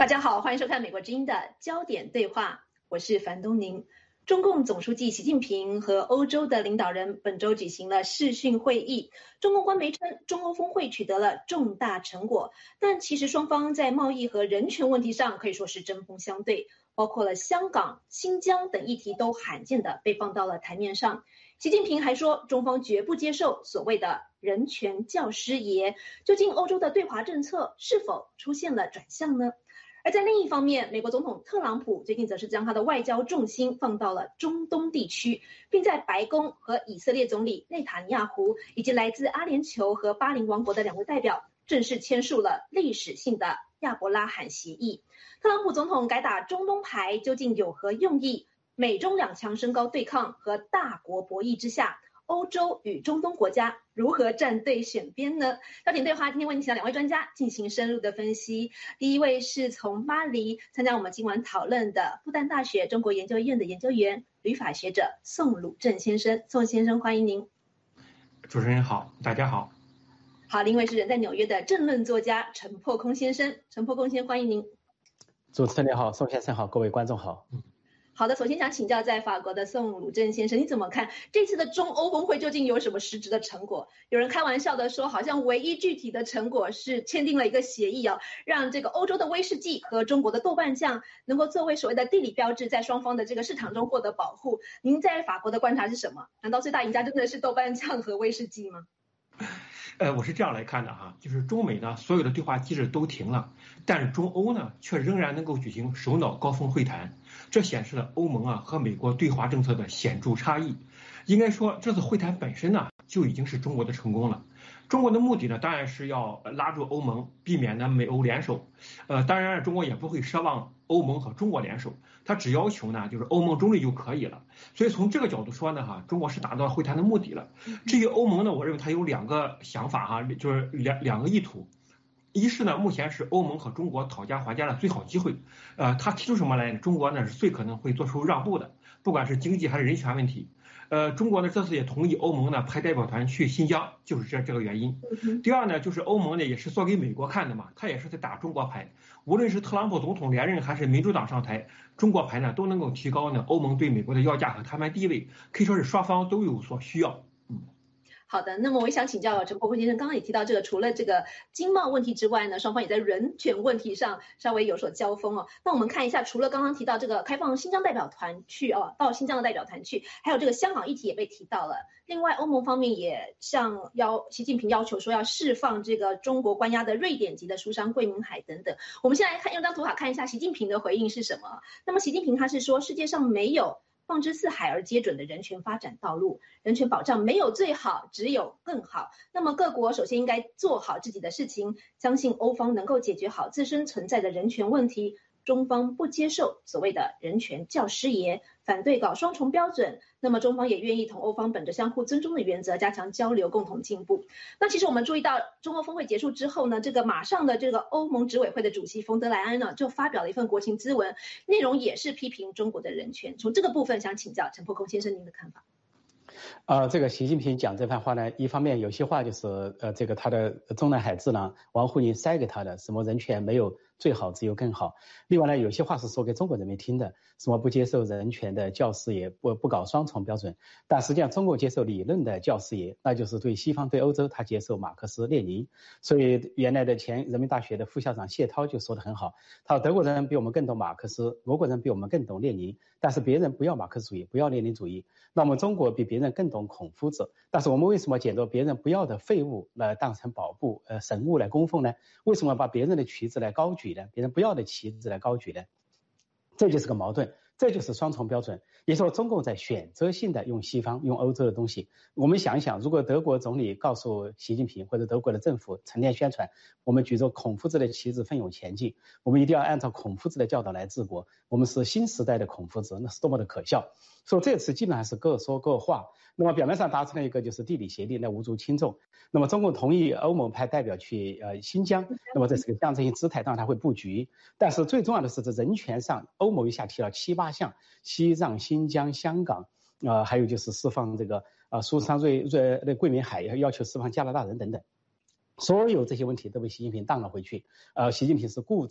大家好，欢迎收看美国之音的焦点对话，我是樊东宁。中共总书记习近平和欧洲的领导人本周举行了视讯会议。中共官媒称，中欧峰会取得了重大成果，但其实双方在贸易和人权问题上可以说是针锋相对，包括了香港、新疆等议题都罕见的被放到了台面上。习近平还说，中方绝不接受所谓的人权教师爷。究竟欧洲的对华政策是否出现了转向呢？而在另一方面，美国总统特朗普最近则是将他的外交重心放到了中东地区，并在白宫和以色列总理内塔尼亚胡以及来自阿联酋和巴林王国的2位代表正式签署了历史性的亚伯拉罕协议。特朗普总统改打中东牌究竟有何用意？美中两强升高对抗和大国博弈之下，欧洲与中东国家如何站队选边呢？焦点对话今天为您请到2位专家进行深入的分析。第一位是从巴黎参加我们今晚讨论的复旦大学中国研究院的研究员、旅法学者宋鲁正先生。宋先生，欢迎您。 主持人好，大家好。 好，另一位是人在纽约的政论作家陈破空先生。陈破空先生，欢迎您。 主持人好，宋先生好，各位观众好。 好的，首先想请教在法国的宋鲁正先生，你怎么看这次的中欧峰会究竟有什么实质的成果？有人开玩笑的说，好像唯一具体的成果是签订了一个协议让这个欧洲的威士忌和中国的豆瓣酱能够作为所谓的地理标志，在双方的这个市场中获得保护。您在法国的观察是什么？难道最大赢家真的是豆瓣酱和威士忌吗？ 我是这样来看的哈，就是中美呢所有的对话机制都停了，但是中欧呢却仍然能够举行首脑高峰会谈，这显示了欧盟和美国对华政策的显著差异。应该说这次会谈本身呢就已经是中国的成功了。中国的目的呢当然是要拉住欧盟，避免呢美欧联手。当然中国也不会奢望欧盟和中国联手，他只要求呢就是欧盟中立就可以了。所以从这个角度说呢中国是达到会谈的目的了。至于欧盟呢，我认为它有2个想法就是两个意图。一是呢，目前是欧盟和中国讨价还价的最好机会。他提出什么来呢？中国呢是最可能会做出让步的，不管是经济还是人权问题。中国呢这次也同意欧盟呢派代表团去新疆，就是这个原因。第二呢，就是欧盟呢也是做给美国看的嘛，他也是在打中国牌。无论是特朗普总统连任还是民主党上台，中国牌呢都能够提高呢欧盟对美国的要价和谈判地位，可以说是双方都有所需要。 好的，那么我也想请教陈破空先生，刚刚也提到这个，除了这个经贸问题之外呢，双方也在人权问题上稍微有所交锋那我们看一下，除了刚刚提到这个开放新疆代表团去到新疆的代表团去，还有这个香港议题也被提到了。另外，欧盟方面也向习近平要求说要释放这个中国关押的瑞典籍的书商桂明海等等。我们现在用张图卡看一下习近平的回应是什么。那么习近平他是说，世界上没有放之四海而皆准的人权发展道路，人权保障没有最好，只有更好。那么各国首先应该做好自己的事情，相信欧方能够解决好自身存在的人权问题。中方不接受所谓的人权教师爷，反对搞双重标准。那么中方也愿意同欧方本着相互尊重的原则加强交流，共同进步。那其实我们注意到中欧峰会结束之后呢，这个马上的这个欧盟执委会的主席冯德莱恩呢就发表了一份国情咨文，内容也是批评中国的人权。从这个部分想请教陈破空先生您的看法。 这个习近平讲这番话呢，一方面有些话就是这个他的中南海智囊王沪宁塞给他的，什么人权没有最好，只有更好。另外呢，有些话是说给中国人民听的，什么不接受人权的教师爷，不搞双重标准。但实际上中国接受理论的教师爷，那就是对西方对欧洲，他接受马克思列宁。所以原来的前人民大学的副校长谢涛就说得很好，他说德国人比我们更懂马克思，俄国人比我们更懂列宁，但是别人不要马克思主义，不要列宁主义。那么中国比别人更懂孔夫子，但是我们为什么捡到别人不要的废物来当成宝物神物来供奉呢？为什么把别人的旗子来高举呢？别人不要的旗子来高举呢？这就是个矛盾，这就是双重标准。也就是说中共在选择性的用西方用欧洲的东西。我们想一想，如果德国总理告诉习近平或者德国的政府成天宣传我们举着孔夫子的旗帜奋勇前进，我们一定要按照孔夫子的教导来治国，我们是新时代的孔夫子，那是多么的可笑。所以这次基本上是各说各话。那么表面上达成了一个就是地理协定来无足轻重。那么中共同意欧盟派代表去新疆，那么这是个象征性姿态，当然他会布局。但是最重要的是，在人权上，欧盟一下提了7、8项，西藏、新疆、香港，还有就是释放这个苏珊桂明海，要求释放加拿大人等等。所有这些问题都被习近平荡了回去。习近平是固执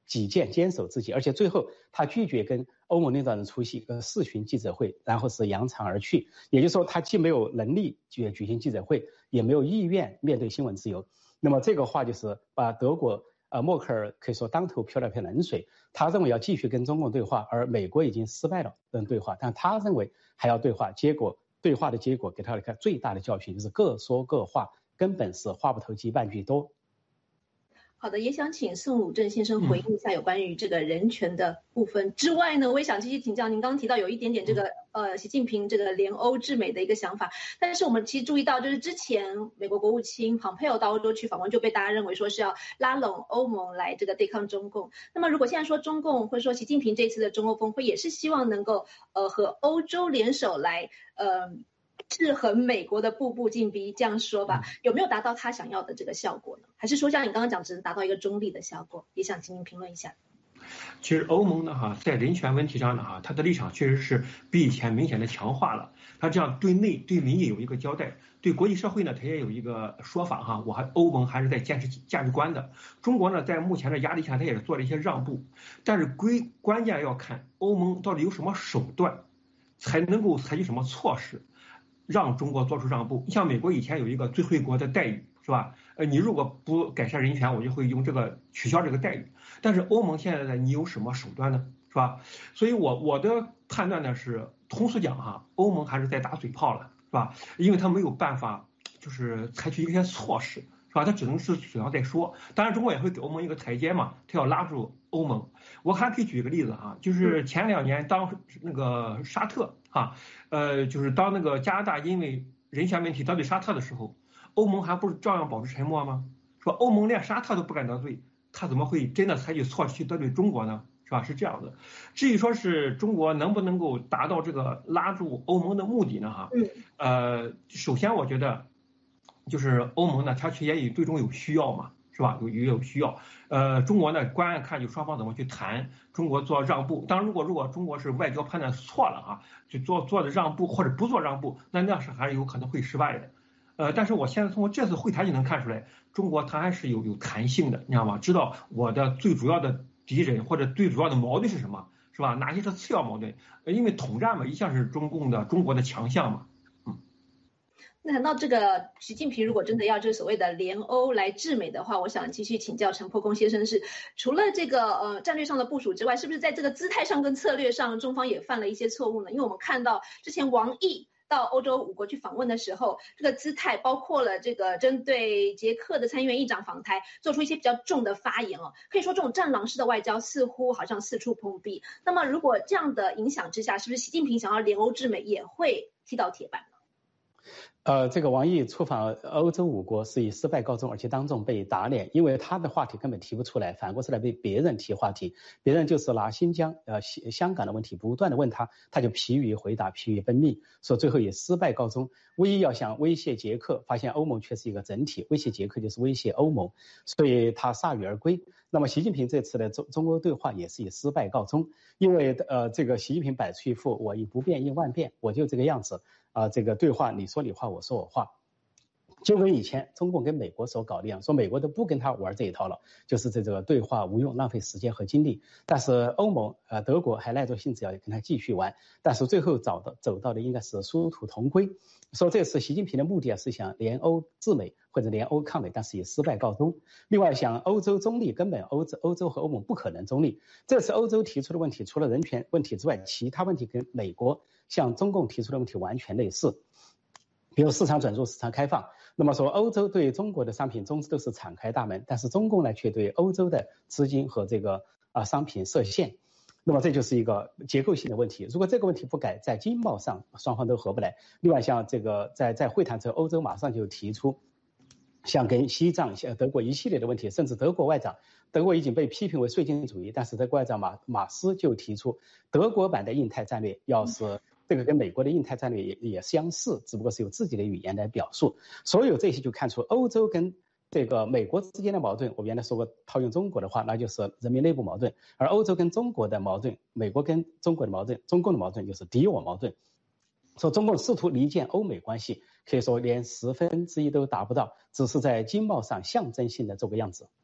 己见坚守自己，而且最后他拒绝跟欧盟领导人出席视讯记者会，然后是扬长而去。也就是说，他既没有能力举行记者会，也没有意愿面对新闻自由。那么这个话就是把德国默克尔可以说当头泼了盆冷水。他认为要继续跟中共对话，而美国已经失败了跟对话，但他认为还要对话，结果对话的结果给他一个最大的教训，就是各说各话，根本是话不投机半句多。 好的，也想请宋鲁正先生回应一下有关于这个人权的部分之外呢，我也想继续请教您刚刚提到有一点点这个习近平这个联欧制美的一个想法，但是我们其实注意到就是之前美国国务卿蓬佩奥到欧洲去访问，就被大家认为说是要拉拢欧盟来这个对抗中共。那么如果现在说中共或者说习近平这次的中欧峰会也是希望能够和欧洲联手来制衡美国的步步进逼，这样说吧，有没有达到他想要的这个效果呢？还是说像你刚刚讲，只能达到一个中立的效果？也想请您评论一下。 其实欧盟呢在人权问题上呢它的立场确实是比以前明显的强化了。它这样对内对民意有一个交代，对国际社会呢它也有一个说法欧盟还是在坚持价值观的。中国呢在目前的压力下，它也是做了一些让步，但是关键要看欧盟到底有什么手段，才能够采取什么措施，让中国做出让步。像美国以前有一个最惠国的待遇，是吧？你如果不改善人权，我就会用这个取消这个待遇。但是欧盟现在呢，你有什么手段呢？是吧？所以我的判断呢是，通俗讲欧盟还是在打嘴炮了，是吧？因为他没有办法就是采取一些措施，是吧？他只能是嘴上在说。当然，中国也会给欧盟一个台阶嘛，他要拉住欧盟。我还可以举一个例子就是前2年当那个沙特就是当那个加拿大因为人权问题得罪沙特的时候，欧盟还不是照样保持沉默吗？说欧盟连沙特都不敢得罪，他怎么会真的采取措施去得罪中国呢？是吧？是这样的。至于说是中国能不能够达到这个拉住欧盟的目的呢？首先我觉得就是欧盟呢，它其实也对中有需要嘛，是吧？有需要。中国呢，关键看就双方怎么去谈，中国做让步。当然，如果中国是外交判断错了就做的让步或者不做让步，那是还是有可能会失败的。但是我现在通过这次会谈就能看出来，中国它还是有弹性的，你知道吗？知道我的最主要的敌人或者最主要的矛盾是什么，是吧？哪些是次要矛盾？因为统战嘛，一向是中国的强项嘛。 那谈到这个习近平如果真的要这所谓的联欧来制美的话，我想继续请教陈破公先生是，除了这个战略上的部署之外，是不是在这个姿态上跟策略上，中方也犯了一些错误呢？因为我们看到之前王毅到欧洲5国去访问的时候，这个姿态包括了这个针对捷克的参议院议长访台做出一些比较重的发言可以说这种战狼式的外交似乎好像四处碰壁。那么如果这样的影响之下，是不是习近平想要联欧制美也会踢到铁板？ 这个王毅出访欧洲5国是以失败告终，而且当众被打脸，因为他的话题根本提不出来，反过来被别人提话题，别人就是拿新疆、香港的问题不断的问他，他就疲于回答，疲于奔命，说最后以失败告终。唯一要想威胁捷克，发现欧盟却是一个整体，威胁捷克就是威胁欧盟，所以他铩羽而归。那么习近平这次的中欧对话也是以失败告终，因为这个习近平摆出一副我以不变应万变，我就这个样子这个对话你说你话我说我话，就跟以前中共跟美国所搞的一样，说美国都不跟他玩这一套了，就是这个对话无用，浪费时间和精力。但是欧盟德国还耐着性子要跟他继续玩，但是最后走到的应该是殊途同归。说这次习近平的目的是想联欧制美或者联欧抗美，但是以失败告终。另外想欧洲中立，根本欧洲和欧盟不可能中立。这次欧洲提出的问题除了人权问题之外，其他问题跟美国向中共提出的问题完全类似，比如市场准入、市场开放。那么说欧洲对中国的商品中资都是敞开大门，但是中共呢却对欧洲的资金和这个商品设限。那么这就是一个结构性的问题，如果这个问题不改，在经贸上双方都合不来。另外像这个在会谈之后，欧洲马上就提出像跟西藏、德国一系列的问题，甚至德国已经被批评为绥靖主义，但是德国外长马斯就提出德国版的印太战略，要是这个跟美国的印太战略也相似，只不过是有自己的语言来表述。所有这些就看出欧洲跟这个美国之间的矛盾，我原来说过，套用中国的话，那就是人民内部矛盾；而欧洲跟中国的矛盾，美国跟中国的矛盾，中共的矛盾就是敌我矛盾。说中共试图离间欧美关系，可以说连1/10都达不到，只是在经贸上象征性的做个样子。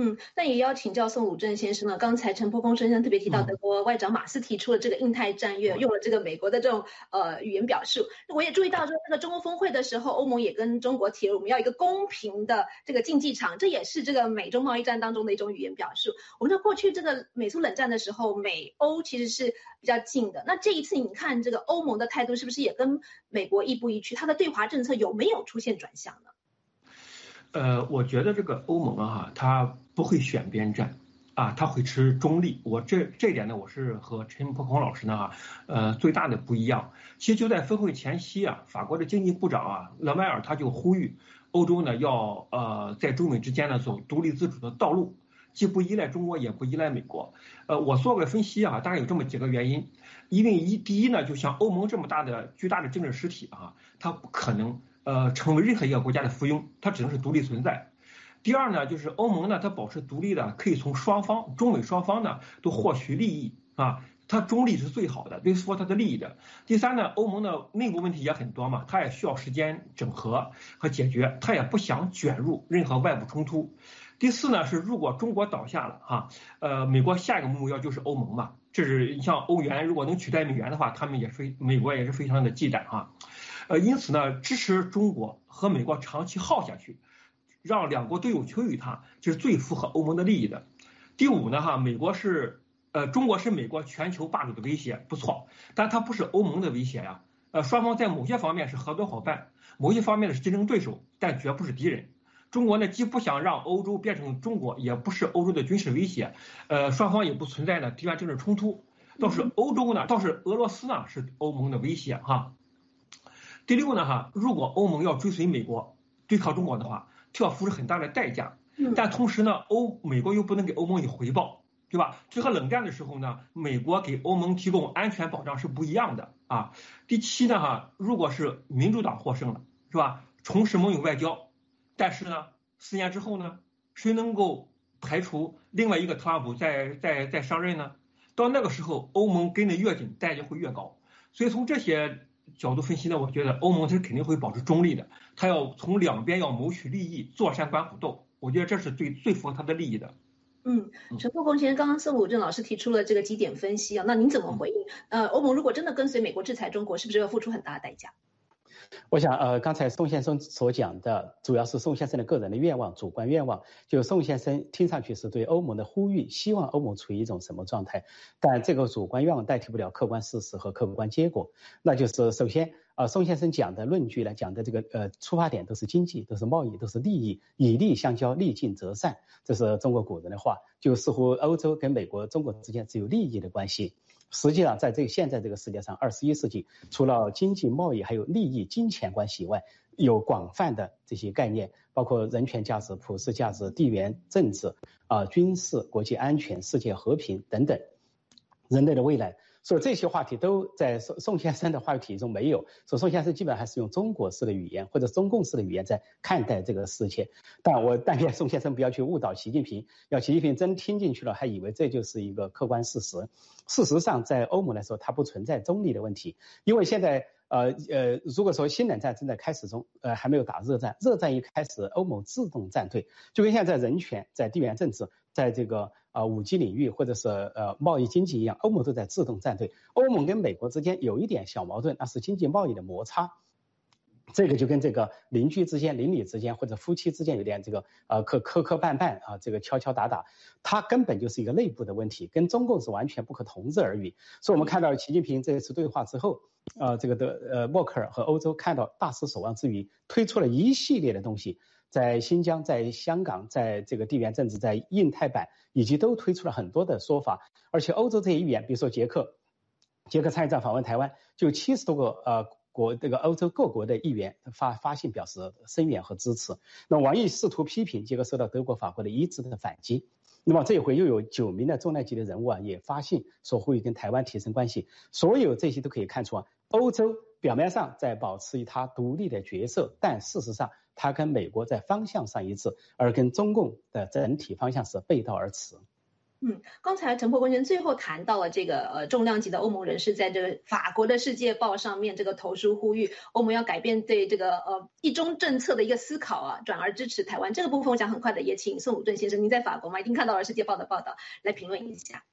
那也要请教宋武正先生了。刚才陈破空先生特别提到，德国外长马斯提出了这个印太战略，用了这个美国的这种语言表述。我也注意到说，这个中欧峰会的时候，欧盟也跟中国提了我们要一个公平的这个竞技场，这也是这个美中贸易战当中的一种语言表述。我们说过去这个美苏冷战的时候，美欧其实是比较近的。那这一次你看这个欧盟的态度是不是也跟美国亦步亦趋？它的对华政策有没有出现转向呢？ 我觉得这个欧盟啊，它不会选边站，它会持中立。这一点呢，我是和陈破空老师呢，最大的不一样。其实就在峰会前夕啊，法国的经济部长勒迈尔他就呼吁欧洲呢要在中美之间呢走独立自主的道路，既不依赖中国，也不依赖美国。我做个分析大概有这么几个原因。因为第一呢，就像欧盟这么巨大的政治实体它不可能成为任何一个国家的附庸，它只能是独立存在。第二呢，就是欧盟呢，它保持独立的，可以从中美双方呢都获取利益它中立是最好的，对符合它的利益的。第三呢，欧盟的内部问题也很多嘛，它也需要时间整合和解决，它也不想卷入任何外部冲突。第四呢，是如果中国倒下了美国下一个目标就是欧盟嘛，这是像欧元如果能取代美元的话，美国也是非常的忌惮因此呢，支持中国和美国长期耗下去，让两国都有求于它，这是最符合欧盟的利益的。第五呢中国是美国全球霸主的威胁，不错，但它不是欧盟的威胁呀。双方在某些方面是合作伙伴，某些方面是竞争对手，但绝不是敌人。中国呢，既不想让欧洲变成中国，也不是欧洲的军事威胁，双方也不存在呢地缘政治冲突。倒是俄罗斯呢是欧盟的威胁第六呢如果欧盟要追随美国对抗中国的话，就要付出很大的代价。但同时呢，美国又不能给欧盟以回报，对吧？这和冷战的时候呢，美国给欧盟提供安全保障是不一样的第七呢如果是民主党获胜了，是吧？重拾盟友外交，但是呢，4年之后呢，谁能够排除另外一个特朗普再上任呢？到那个时候，欧盟跟得越紧，代价会越高。所以从这些角度分析呢，我觉得欧盟是肯定会保持中立的，它要从两边要谋取利益，坐山观虎斗，我觉得这是最符合它的利益的。 陈破空先生，刚刚宋武正老师提出了这个几点分析那您怎么回应？欧盟如果真的跟随美国制裁中国，是不是要付出很大的代价？ 我想刚才宋先生所讲的主要是宋先生的个人的愿望，主观愿望。就宋先生听上去是对欧盟的呼吁，希望欧盟处于一种什么状态，但这个主观愿望代替不了客观事实和客观结果。那就是首先宋先生讲的论据来讲的这个出发点都是经济，都是贸易，都是利益，以利相交，利尽则散，这是中国古人的话，就似乎欧洲跟美国、中国之间只有利益的关系。实际上在现在这个世界上21世纪，除了经济贸易还有利益金钱关系以外，有广泛的这些概念，包括人权价值、普世价值、地缘政治军事、国际安全、世界和平等等，人类的未来。所以这些话题都在宋先生的话语体系中没有，所以宋先生基本上还是用中国式的语言或者中共式的语言在看待这个世界。但愿宋先生不要去误导习近平，要习近平真听进去了，还以为这就是一个客观事实。事实上，在欧盟来说，它不存在中立的问题，因为现在如果说新冷战正在开始中，还没有打热战，热战一开始，欧盟自动站队，就跟现在人权、在地缘政治、在这个5G 领域或者是贸易经济一样，欧盟都在自动站队。欧盟跟美国之间有一点小矛盾，那是经济贸易的摩擦。这个就跟这个邻居之间、邻里之间或者夫妻之间有点这个磕绊这个敲敲打打，它根本就是一个内部的问题，跟中共是完全不可同日而语。所以我们看到习近平这次对话之后，这个默克尔和欧洲看到大失所望之余，推出了一系列的东西，在新疆、在香港、在这个地缘政治、在印太版，以及都推出了很多的说法。而且欧洲这些议员，比如说捷克参议长访问台湾，就70多个这个欧洲各国的议员发信表示声援和支持。那王毅试图批评，结果受到德国、法国的一致的反击。那么这一回又有9名的重量级的人物也发信说呼吁跟台湾提升关系。所有这些都可以看出欧洲表面上在保持它独立的角色，但事实上它跟美国在方向上一致，而跟中共的整体方向是背道而驰。 刚才陈伯公先生最后谈到了这个重量级的欧盟人士在这个法国的《世界报》上面这个投书呼吁欧盟要改变对这个一中政策的一个思考啊，转而支持台湾这个部分，我想很快的也请宋武顿先生，您在法国吗？一定看到了《世界报》的报道，来评论一下。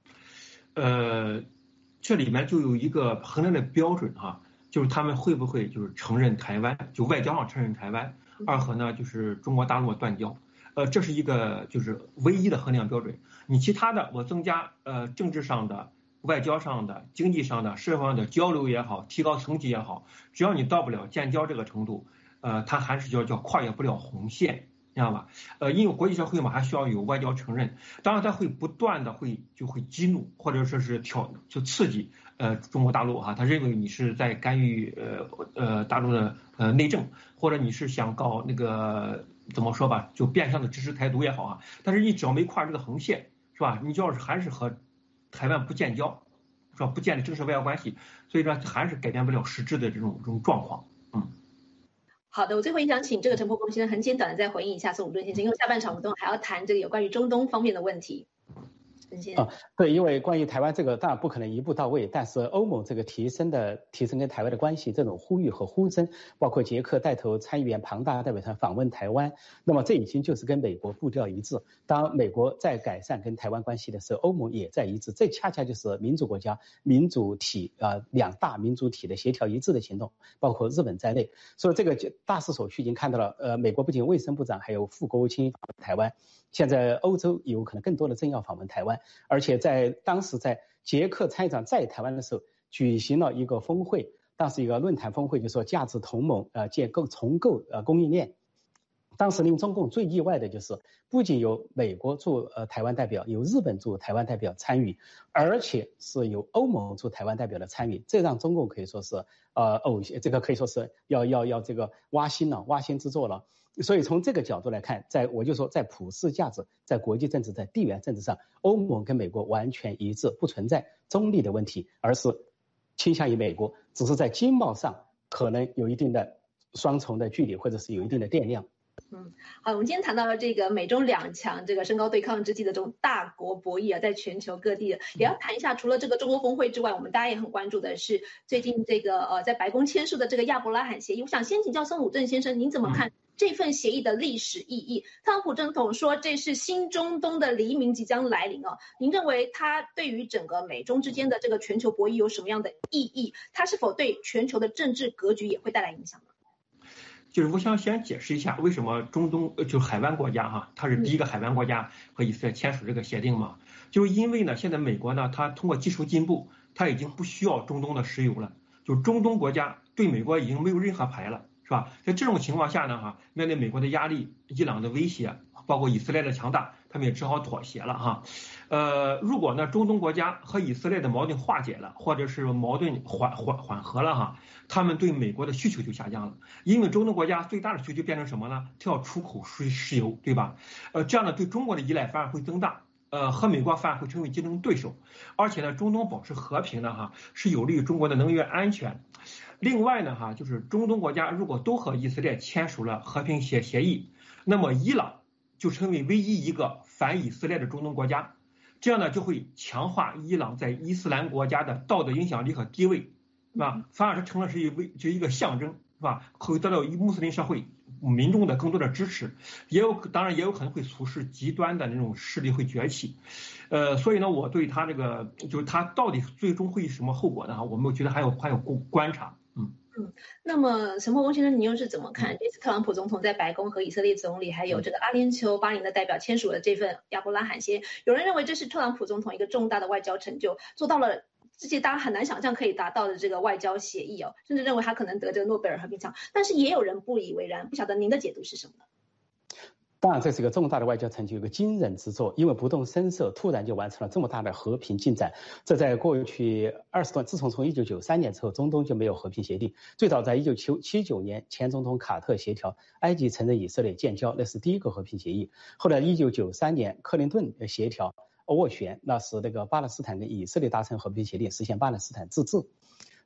这里面就有一个衡量的标准哈，就是他们会不会就是承认台湾，就外交上承认台湾，二和呢就是中国大陆断交。这是一个就是唯一的衡量标准。你其他的，我增加政治上的、外交上的、经济上的、社会上的交流也好，提高层级也好，只要你到不了建交这个程度，它还是叫跨越不了红线，知道吧？因为国际社会嘛，还需要有外交承认。当然，它会不断的会激怒或者说是刺激中国大陆哈，他认为你是在干预大陆的内政，或者你是想搞那个。怎么说吧，就变相的支持台独也好啊，但是你只要没跨这个横线，是吧？你要是还是和台湾不建交，是吧？不建立正式外交关系，所以说还是改变不了实质的这种状况。 好的，我最后也想请这个陈伯公先生很简短的再回应一下宋武顿先生，因为下半场我们还要谈这个有关于中东方面的问题。 对，因为关于台湾这个当然不可能一步到位，但是欧盟这个提升跟台湾的关系这种呼吁和呼声，包括捷克带头参议员庞大代表团访问台湾，那么这已经就是跟美国步调一致。当美国在改善跟台湾关系的时候，欧盟也在一致，这恰恰就是民主国家民主体两大民主体的协调一致的行动，包括日本在内。所以这个大势所趋已经看到了，美国不仅卫生部长还有副国务卿访问台湾。现在欧洲有可能更多的政要访问台湾，而且当时在捷克参议长在台湾的时候举行了一个峰会，当时一个论坛峰会，就说价值同盟重构供应链。当时令中共最意外的就是不仅有美国驻台湾代表，有日本驻台湾代表参与，而且是有欧盟驻台湾代表的参与，这让中共可以说是这个可以说是要这个挖心之作了。所以从这个角度来看，我就说在普世价值、在国际政治、在地缘政治上，欧盟跟美国完全一致，不存在中立的问题，而是倾向于美国，只是在经贸上可能有一定的双重的距离，或者是有一定的电量。 好，我们今天谈到了这个美中两强这个升高对抗之际的这种大国博弈啊，在全球各地也要谈一下。除了这个中欧峰会之外，我们大家也很关注的是最近这个在白宫签署的这个亚伯拉罕协议。我想先请教宋武顿先生，您怎么看这份协议的历史意义？特朗普总统说这是新中东的黎明即将来临啊，您认为它对于整个美中之间的这个全球博弈有什么样的意义？它是否对全球的政治格局也会带来影响呢？ 就是我想先解释一下为什么中东就海湾国家哈，它是第一个海湾国家和以色列签署这个协定嘛，就是因为呢，现在美国呢，它通过技术进步，它已经不需要中东的石油了，就中东国家对美国已经没有任何牌了，是吧？在这种情况下呢，面对美国的压力、伊朗的威胁，包括以色列的强大，他们也只好妥协了哈。如果呢中东国家和以色列的矛盾化解了，或者是矛盾缓和了哈，他们对美国的需求就下降了，因为中东国家最大的需求变成什么呢？它要出口石油，对吧？这样呢对中国的依赖反而会增大，和美国反而会成为竞争对手，而且呢中东保持和平呢是有利于中国的能源安全。另外呢就是中东国家如果都和以色列签署了和平协议，那么伊朗就成为唯一一个反以色列的中东国家。这样呢，就会强化伊朗在伊斯兰国家的道德影响力和地位，是吧？反而是成了一个象征，是吧？会得到穆斯林社会民众的更多的支持，当然也有可能会促使极端的那种势力会崛起。所以呢，我对他这个就是他到底最终会什么后果呢？我们觉得还有观察。 那么陈伯公先生，你又是怎么看这次特朗普总统在白宫和以色列总理还有这个阿联酋巴林的代表签署了这份亚伯拉罕协议？有人认为这是特朗普总统一个重大的外交成就，做到了这些大家很难想象可以达到的这个外交协议哦，甚至认为他可能得这个诺贝尔和平奖。但是也有人不以为然，不晓得您的解读是什么呢？ 当然，这是一个重大的外交成就，一个惊人之作，因为不动声色，突然就完成了这么大的和平进展。这在过去20多，自从1993年之后，中东就没有和平协定。最早在1979年，前总统卡特协调埃及承认以色列建交，那是第一个和平协议。后来1993年，克林顿协调斡旋，那是那个巴勒斯坦跟以色列达成和平协定，实现巴勒斯坦自治。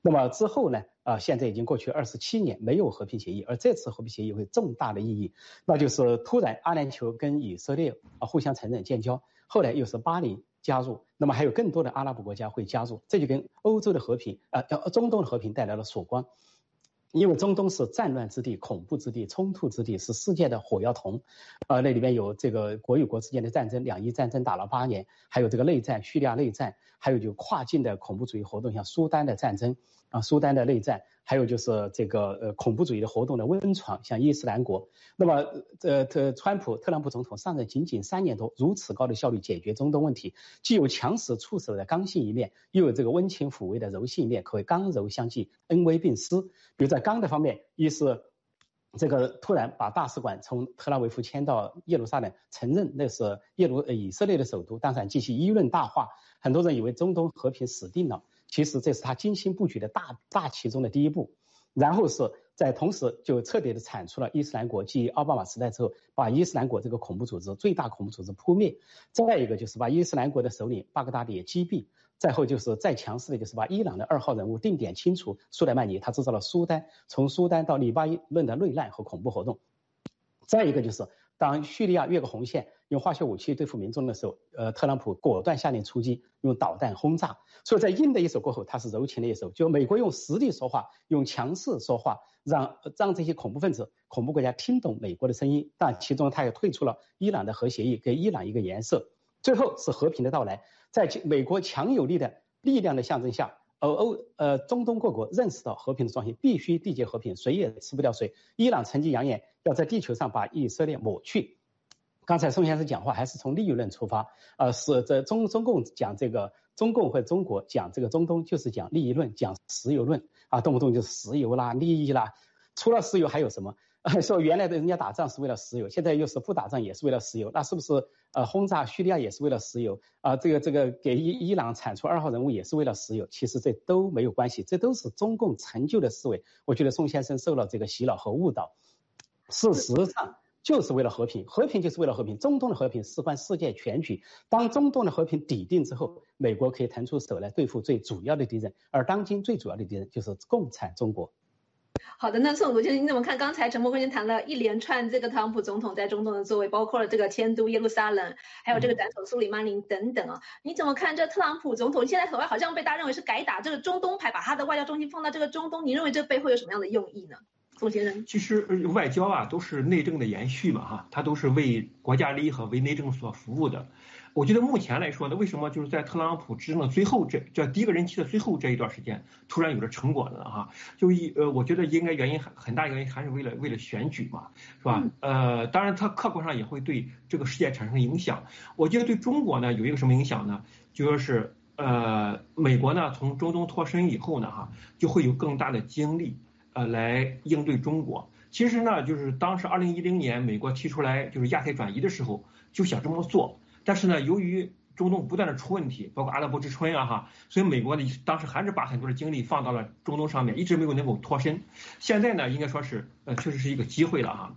那么之后呢，现在已经过去27年，没有和平协议，而这次和平协议有重大的意义，那就是突然阿联酋跟以色列互相承认建交，后来又是巴林加入，那么还有更多的阿拉伯国家会加入，这就跟欧洲的和平中东的和平带来了曙光。因为中东是战乱之地、恐怖之地、冲突之地，是世界的火药桶。那里面有这个国与国之间的战争，2伊战争打了8年，还有这个内战，叙利亚内战，还有就跨境的恐怖主义活动，像苏丹的战争苏丹的内战，还有就是这个恐怖主义的活动的温床，像伊斯兰国。那么特朗普总统上任仅仅3年多，如此高的效率解决中东问题，既有强势出手的刚性一面，又有这个温情抚慰的柔性一面，可谓刚柔相济，恩威并施。比如在刚的方面，一是这个突然把大使馆从特拉维夫迁到耶路撒冷，承认那是以色列的首都，当然激起舆论大化，很多人以为中东和平死定了，其实这是他精心布局的大棋中的第一步。然后是在同时就彻底的铲除了伊斯兰国，继奥巴马时代之后，把伊斯兰国这个恐怖组织最大恐怖组织扑灭。再一个就是把伊斯兰国的首领巴格达迪也击毙。再后就是再强势的就是把伊朗的2号人物定点清除，苏莱曼尼他制造了从苏丹到黎巴嫩的内乱和恐怖活动。再一个就是当叙利亚越过红线用化学武器对付民众的时候，特朗普果断下令出击，用导弹轰炸。所以在硬的一手过后，他是柔情的一手，就美国用实力说话，用强势说话，让这些恐怖分子、恐怖国家听懂美国的声音。但其中他也退出了伊朗的核协议，给伊朗一个颜色。最后是和平的到来，在美国强有力的力量的象征下，中东各国认识到和平的重要性，必须缔结和平，谁也吃不掉谁。伊朗曾经扬言要在地球上把以色列抹去。刚才宋先生讲话还是从利益论出发，是在中共讲这个，中共或者中国讲这个中东就是讲利益论，讲石油论动不动就是石油啦、利益啦，除了石油还有什么？说原来的人家打仗是为了石油，现在又是不打仗也是为了石油，那是不是轰炸叙利亚也是为了石油这个给伊朗铲除2号人物也是为了石油？其实这都没有关系，这都是中共陈旧的思维。我觉得宋先生受了这个洗脑和误导，事实上就是为了和平，和平就是为了和平。中东的和平事关世界全局，当中东的和平抵定之后，美国可以腾出手来对付最主要的敌人，而当今最主要的敌人就是共产中国。 好的，那宋总监，你怎么看？刚才陈伯坤先谈了一连串这个特朗普总统在中东的作为，包括了这个迁都耶路撒冷，还有这个斩首苏里曼尼等等你怎么看这特朗普总统现在好像被大家认为是改打这个中东牌，把他的外交中心放到这个中东，你认为这背后有什么样的用意呢？宋先生， 其实外交都是内政的延续嘛它都是为国家利益和为内政所服务的。我觉得目前来说呢，为什么就是在特朗普执政的最后这第一个任期的最后这一段时间，突然有了成果呢我觉得应该很大原因还是为了选举嘛，是吧？当然它客观上也会对这个世界产生影响。我觉得对中国呢有一个什么影响呢？就是美国呢从中东脱身以后呢就会有更大的精力来应对中国。其实呢，就是当时2010年美国提出来就是亚太转移的时候，就想这么做。但是呢，由于中东不断的出问题，包括阿拉伯之春所以美国呢当时还是把很多的精力放到了中东上面，一直没有能够脱身。现在呢，应该说是确实是一个机会了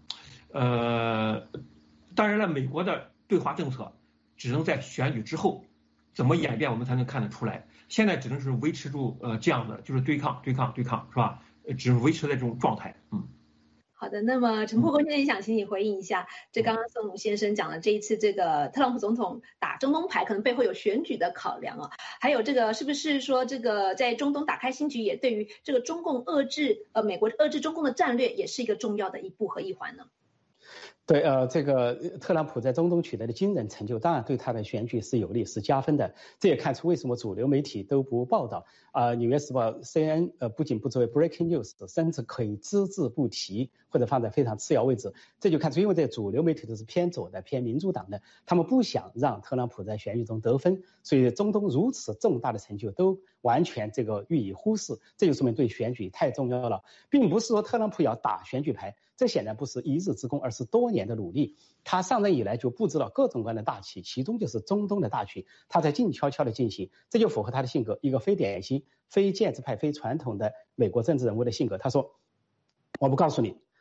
当然了，美国的对华政策只能在选举之后怎么演变，我们才能看得出来。现在只能是维持住这样的就是对抗，是吧？只维持在这种状态。 好的，那么陈伯坤先生想请你回应一下，这刚刚宋先生讲了这一次这个特朗普总统打中东牌，可能背后有选举的考量还有这个是不是说这个在中东打开新局，也对于这个中共美国遏制中共的战略也是一个重要的一步和一环呢？ 对，这个特朗普在中东取得的惊人成就，当然对他的选举是有利，是加分的。这也看出为什么主流媒体都不报道纽约时报 CNN 不仅不作为 breaking news， 甚至可以只字不提，或者放在非常次要位置。这就看出，因为这主流媒体都是偏左的、偏民主党的，他们不想让特朗普在选举中得分，所以中东如此重大的成就都完全予以忽视。这就说明对选举太重要了，并不是说特朗普要打选举牌。这显然不是一日之功，而是多年的努力。他上任以来就布置了各种各样的大棋，其中就是中东的大局，他在静悄悄的进行，这就符合他的性格，一个非典型、非建制派、非传统的美国政治人物的性格。他说：“我不告诉你，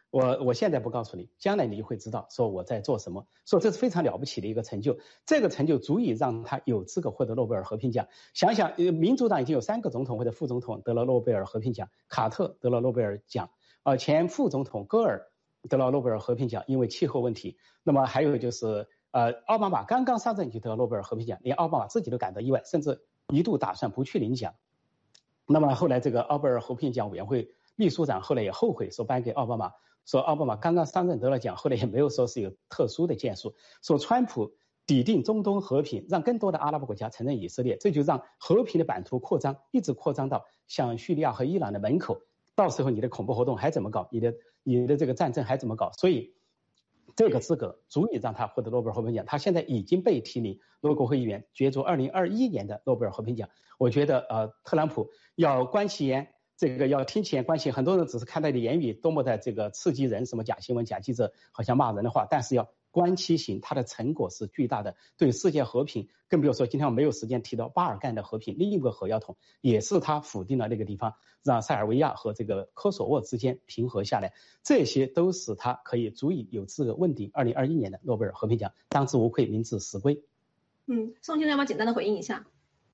我现在不告诉你，将来你就会知道，说我在做什么，说这是非常了不起的一个成就，这个成就足以让他有资格获得诺贝尔和平奖。想想，民主党已经有3个总统或者副总统得了诺贝尔和平奖，卡特得了诺贝尔奖，前副总统戈尔得了诺贝尔和平奖，因为气候问题。那么还有就是奥巴马刚刚上任就得了诺贝尔和平奖，连奥巴马自己都感到意外，甚至一度打算不去领奖。那么后来这个诺贝尔和平奖委员会秘书长后来也后悔，说颁给奥巴马，说奥巴马刚刚上任得了奖，后来也没有说是有特殊的建树，说川普抵定中东和平，让更多的阿拉伯国家承认以色列，这就让和平的版图扩张，一直扩张到像叙利亚和伊朗的门口，到时候你的恐怖活动还怎么搞，你的这个战争还怎么搞，所以这个资格足以让他获得诺贝尔和平奖。他现在已经被提名为国会议员，角逐2021年的诺贝尔和平奖。我觉得特朗普要观其言，这个要听其言观其言。很多人只是看他的言语多么的这个刺激人，什么假新闻、假记者，好像骂人的话，但是要观其行，他的成果是巨大的，对世界和平，更不要说今天我没有时间提到巴尔干的和平，另一个火药桶也是他否定了那个地方，让塞尔维亚和这个科索沃之间平和下来，这些都使他可以足以有资格问鼎2021年的诺贝尔和平奖，当之无愧，明至实归。 宋先生要不要简单的回应一下？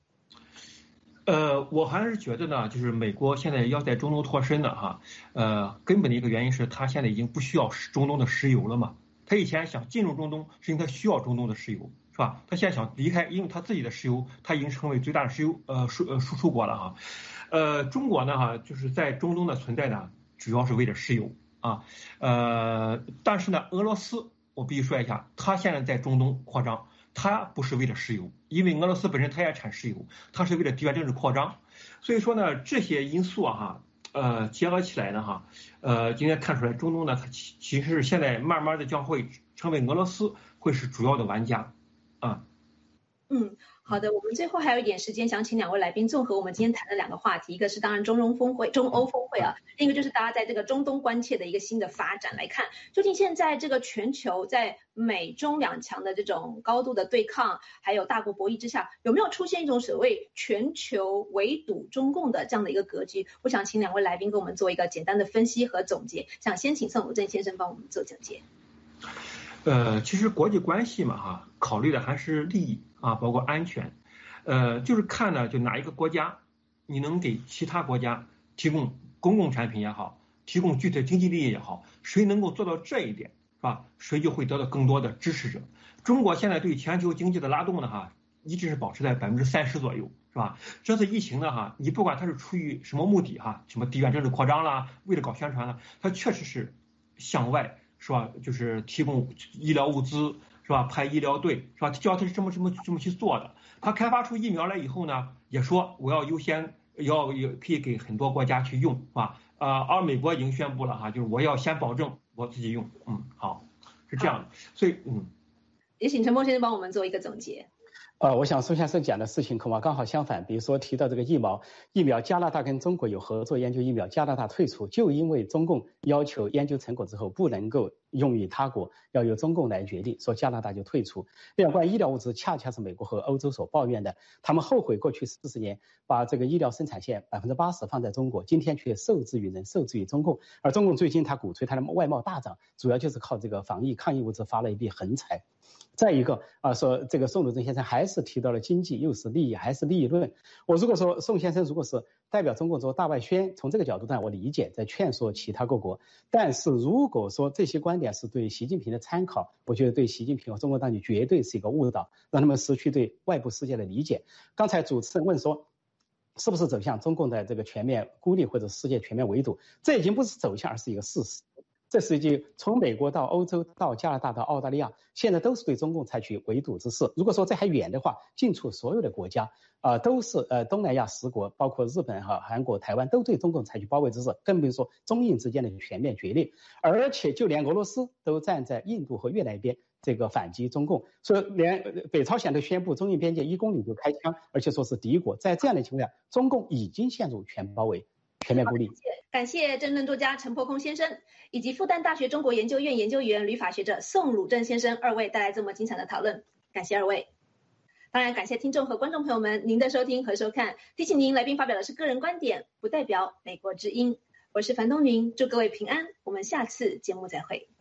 我还是觉得呢，就是美国现在要在中东脱身的哈，根本的一个原因是他现在已经不需要中东的石油了嘛。他以前想进入中东，是因为他需要中东的石油，是吧？他现在想离开，因为他自己的石油，他已经成为最大的石油输出国了哈。中国呢哈，就是在中东的存在呢，主要是为了石油啊。但是呢，俄罗斯我必须说一下，他现在在中东扩张。它不是为了石油，因为俄罗斯本身它也产石油，它是为了地缘政治扩张，所以说呢，这些因素结合起来呢今天看出来中东呢，它其实现在慢慢的将会成为俄罗斯会是主要的玩家啊。 好的，我们最后还有一点时间，想请2位来宾综合我们今天谈的2个话题，一个是当然中欧峰会啊，另一个就是大家在这个中东关切的一个新的发展来看，究竟现在这个全球在美中2强的这种高度的对抗，还有大国博弈之下，有没有出现一种所谓全球围堵中共的这样的一个格局？我想请2位来宾给我们做一个简单的分析和总结，想先请宋鲁正先生帮我们做讲解。 其实国际关系嘛考虑的还是利益包括安全，就是看呢，就哪一个国家你能给其他国家提供公共产品也好，提供具体经济利益也好，谁能够做到这一点，是吧？谁就会得到更多的支持者。中国现在对全球经济的拉动呢一直是保持在30%左右，是吧？这次疫情呢你不管它是出于什么目的什么地缘政治扩张啦，为了搞宣传啦，它确实是向外，是吧？就是提供医疗物资，是吧？派医疗队，是吧？叫他是这么去做的。他开发出疫苗来以后呢，也说我要优先也可以给很多国家去用，是吧？而美国已经宣布了就是我要先保证我自己用。好，是这样的。所以也请陈波先生帮我们做一个总结。 我想宋先生讲的事情恐怕刚好相反，比如说提到这个疫苗，加拿大跟中国有合作研究疫苗，加拿大退出，就因为中共要求研究成果之后不能够用于他国，要由中共来决定，说加拿大就退出。另外，医疗物资恰恰是美国和欧洲所抱怨的，他们后悔过去40年把这个医疗生产线80%放在中国，今天却受制于人，受制于中共。而中共最近他鼓吹他的外贸大涨，主要就是靠这个防疫抗疫物资发了一笔横财。再一个说这个宋鲁正先生还是提到了经济，又是利益，还是利益论。我如果说宋先生如果是代表中共做大外宣，从这个角度上我理解，在劝说其他各国。但是如果说这些观点是对习近平的参考，我觉得对习近平和中国当局绝对是一个误导，让他们失去对外部世界的理解。刚才主持人问说，是不是走向中共的这个全面孤立或者世界全面围堵？这已经不是走向，而是一个事实。这是一句从美国到欧洲到加拿大到澳大利亚，现在都是对中共采取围堵之势。如果说这还远的话，近处所有的国家都是东南亚10国，包括日本韩国、台湾都对中共采取包围之势，更不用说中印之间的全面决裂。而且就连俄罗斯都站在印度和越南边，这个反击中共，所以连北朝鲜都宣布中印边界1公里就开枪，而且说是敌国。在这样的情况下，中共已经陷入全包围、全面孤立。 感谢政论作家陈破空先生，以及复旦大学中国研究院研究员、旅法学者宋鲁正先生2位带来这么精彩的讨论，感谢2位。当然感谢听众和观众朋友们您的收听和收看，提醒您来宾发表的是个人观点，不代表美国之音。 我是樊东宁，祝各位平安，我们下次节目再会。